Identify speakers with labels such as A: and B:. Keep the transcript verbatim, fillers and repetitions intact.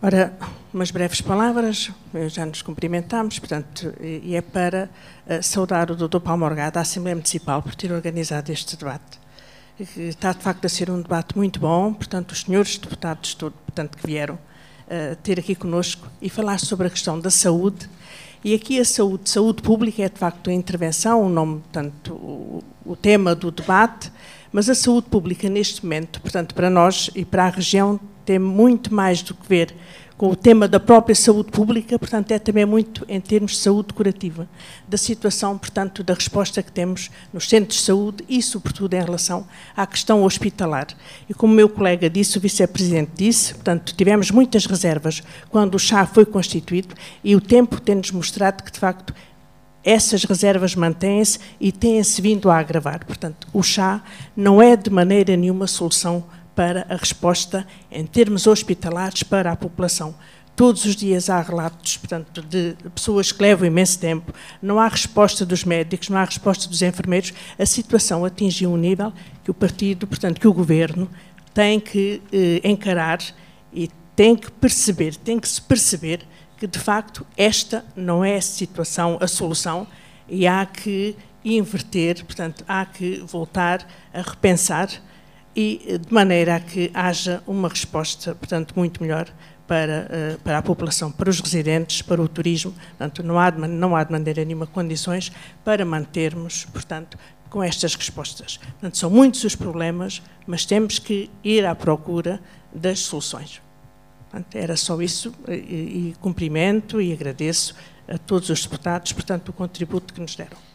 A: Ora, umas breves palavras, já nos cumprimentámos, portanto, e é para uh, saudar o doutor Paulo Morgado, a Assembleia Municipal, por ter organizado este debate. Está, de facto, a ser um debate muito bom, portanto, os senhores deputados todo, portanto, que vieram uh, ter aqui conosco e falar sobre a questão da saúde. E aqui a saúde, saúde pública é, de facto, a intervenção, o nome, portanto, o, o tema do debate, mas a saúde pública, neste momento, portanto, para nós e para a região, tem muito mais do que ver com o tema da própria saúde pública, portanto, é também muito em termos de saúde curativa, da situação, portanto, da resposta que temos nos centros de saúde e, sobretudo, em relação à questão hospitalar. E como o meu colega disse, o vice-presidente disse, portanto, tivemos muitas reservas quando o C H A foi constituído e o tempo tem-nos mostrado que, de facto, essas reservas mantêm-se e têm-se vindo a agravar. Portanto, o C H A não é de maneira nenhuma solução para a resposta em termos hospitalares para a população. Todos os dias há relatos, portanto, de pessoas que levam imenso tempo, não há resposta dos médicos, não há resposta dos enfermeiros. A situação atingiu um nível que o partido, portanto, que o governo tem que eh, encarar e tem que perceber, tem que se perceber que, de facto, esta não é a situação, a solução, e há que inverter, portanto, há que voltar a repensar e de maneira a que haja uma resposta, portanto, muito melhor para, para a população, para os residentes, para o turismo. Portanto, não há, de, não há de maneira nenhuma condições para mantermos, portanto, com estas respostas. Portanto, são muitos os problemas, mas temos que ir à procura das soluções. Portanto, era só isso, e, e cumprimento e agradeço a todos os deputados, portanto, o contributo que nos deram.